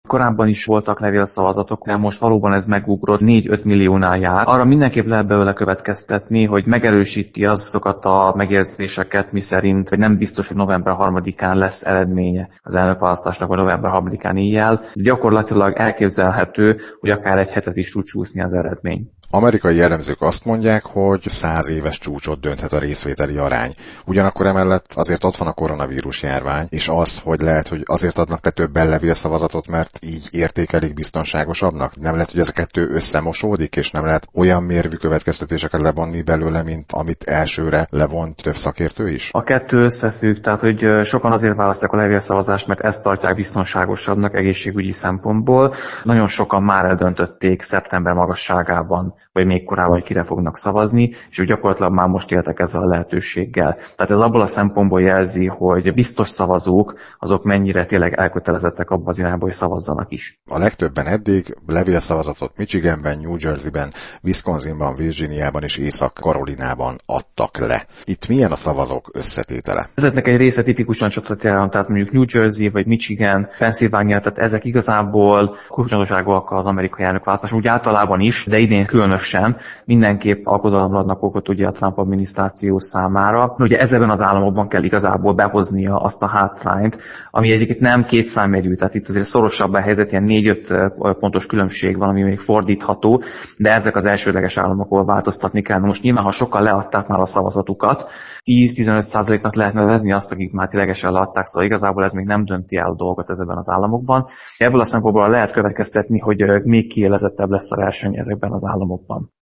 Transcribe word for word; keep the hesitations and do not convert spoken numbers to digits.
Korábban is voltak levélszavazatok, de most valóban ez megugrott, négy-öt milliónál jár. Arra mindenképp lehet belőle következtetni, hogy megerősíti azokat a megérzéseket, miszerint, hogy nem biztos, hogy november harmadikán lesz eredménye az elnökválasztásnak, vagy november harmadikán éjjel. Gyakorlatilag elképzelhető, hogy akár egy hetet is tud csúszni az eredmény. Amerikai elemzők azt mondják, hogy száz éves csúcsot dönthet a részvételi arány. Ugyanakkor emellett azért ott van a koronavírus járvány, és az, hogy lehet, hogy azért adnak le többen levélszavazatot, mert így értékelik biztonságosabbnak. Nem lehet, hogy ez a kettő összemosódik, és nem lehet olyan mérvű következtetéseket levonni belőle, mint amit elsőre levont több szakértő is? A kettő összefügg, tehát hogy sokan azért választják a levélszavazást, mert ezt tartják biztonságosabbnak egészségügyi szempontból. Nagyon sokan már eldöntötték szeptember magasságában, vagy még korábban, hogy kire fognak szavazni, és úgy gyakorlatilag már most éltek ezzel a lehetőséggel. Tehát ez abból a szempontból jelzi, hogy biztos szavazók, azok mennyire tényleg elkötelezettek abban az irányba, hogy szavazzanak is. A legtöbben eddig levélszavazatot Michiganben, New Jerseyben, Wisconsinban, Virginiában és Észak-Karolinában adtak le. Itt milyen a szavazók összetétele? Ezeknek egy része tipikusan csatlakozott, tehát mondjuk New Jersey vagy Michigan, Pennsylvania, tehát ezek igazából kulcsfontosságúak az amerikai elnökválasztáson, úgy általában is, de idén különösen mindenképp aggodalomra adnak okot ugye a Trump adminisztráció számára. Ugye ezekben az államokban kell igazából behoznia azt a hátrányt, ami egyébként nem kétszámjegyű, tehát itt azért szorosabb a helyzet, ilyen négy-öt pontos különbség van, ami még fordítható, de ezek az elsődleges államok, ahol változtatni kell. Most nyilván, ha sokan leadták már a szavazatukat, tíz-tizenöt százaléknak lehet nevezni azt, akik már ténylegesen leadták, szóval igazából ez még nem dönti el a dolgot ezekben az államokban. Ebből a szempontból lehet következtetni, hogy még kiélezettebb lesz a verseny ezekben az államokban.